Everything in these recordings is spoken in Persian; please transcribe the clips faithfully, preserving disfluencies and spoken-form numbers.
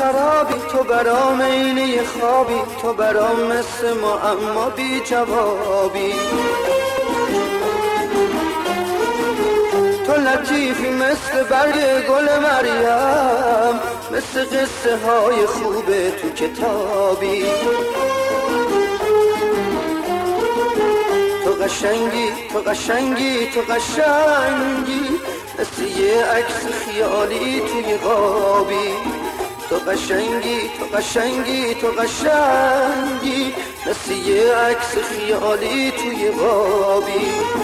سرابی، تو برام عینه خوابی، تو برام مثل معما بی جوابی. تو لطیفی مثل برگ گل مریم، مثل قصه های خوبه تو کتابی. تو قشنگی تو قشنگی تو قشنگی مثل یه عکس خیالی توی غابی. تو قشنگی تو قشنگی تو قشنگی مثل یه عکس خیالی توی غابی.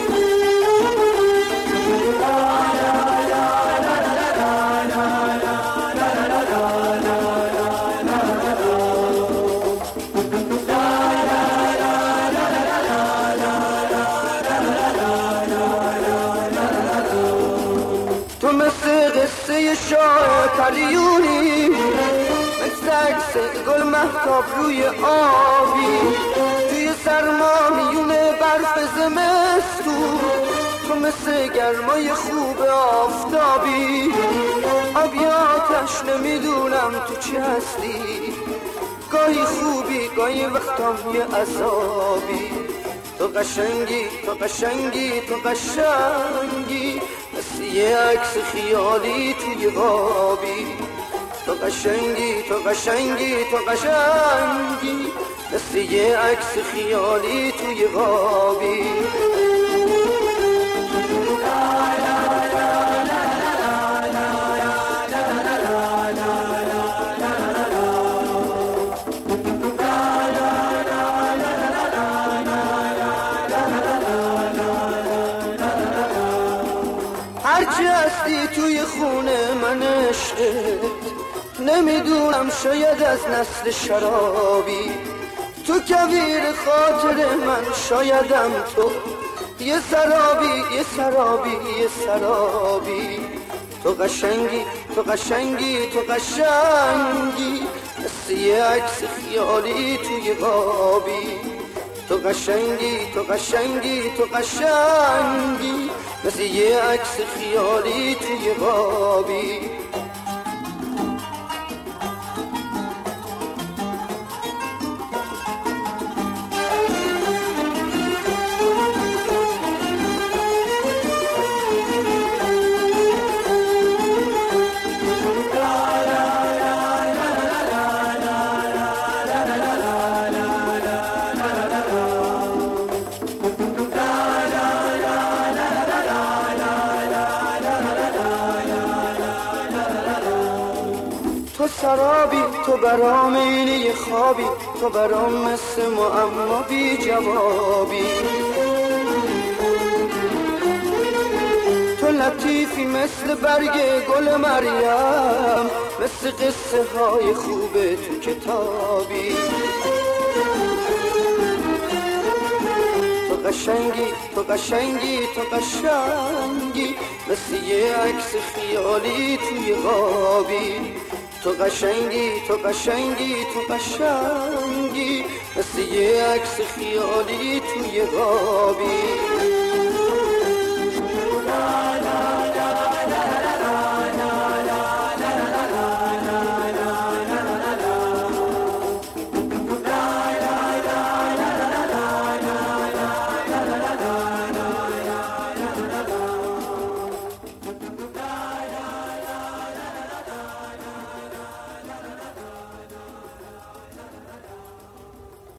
تو مثل قصه شاه پریونی، مثل عکس گل مهتاب روی آبی. توی سرما میونه برف زمستون، تو مثل گرمای خوب آفتابی. آبی آتش نمیدونم تو چی هستی، گاهی خوبی گاهی وقتام یه عذابی. تو قشنگی تو قشنگی تو قشنگی مثل یه عکس خیالی توی غابی. تو قشنگی تو قشنگی تو قشنگی مثل یه عکس خیالی توی غابی. هرچی هستی توی خونه من عشقت، نمیدونم شاید از نسل شرابی. تو کویر خاطر من شایدم تو، یه سرابی یه سرابی یه سرابی. تو قشنگی تو قشنگی تو قشنگی مثل یه عکس خیالی توی غابی. تو قشنگی تو قشنگی تو قشنگی مثل یه عکس خیالی توی غابی. تو سرابی، تو برام عینه خوابی، تو برام مثل معما بی جوابی. تو لطیفی مثل برگ گل مریم، مثل قصه های خوبه تو کتابی. تو قشنگی تو قشنگی تو قشنگی مثل یه عکس خیالی توی غابی. تو قشنگی تو قشنگی تو قشنگی مثل یه عکس خیالی توی غابی.